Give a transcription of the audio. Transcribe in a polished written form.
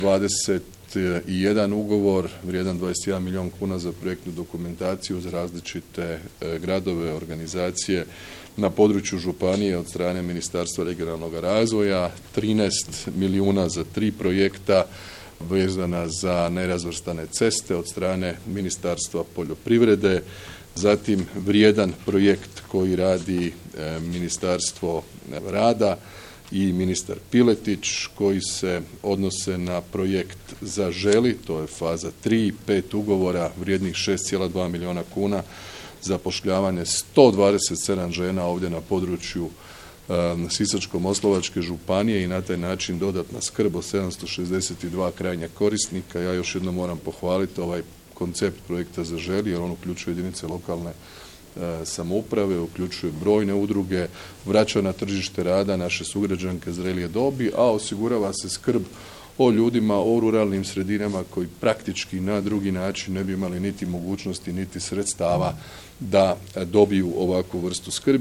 21 ugovor vrijedan 21 milijun kuna za projektnu dokumentaciju za različite gradove, organizacije na području županije od strane Ministarstva regionalnog razvoja, 13 milijuna za 3 projekta vezana za nerazvrstane ceste od strane Ministarstva poljoprivrede, zatim vrijedan projekt koji radi Ministarstvo rada i ministar Piletić koji se odnose na projekt Zaželi, to je faza 3, 5 ugovora vrijednih 6,2 milijuna kuna, zapošljavanje 127 žena ovdje na području Sisačko-moslavačke županije i na taj način dodatna skrb od 762 krajnja korisnika. Ja još jednom moram pohvaliti ovaj koncept projekta Zaželi jer on uključuje jedinice lokalne samouprave, uključuje brojne udruge, vraća na tržište rada naše sugrađanke zrelije dobi, a osigurava se skrb o ljudima, o ruralnim sredinama koji praktički na drugi način ne bi imali niti mogućnosti niti sredstava da dobiju ovakvu vrstu skrbi.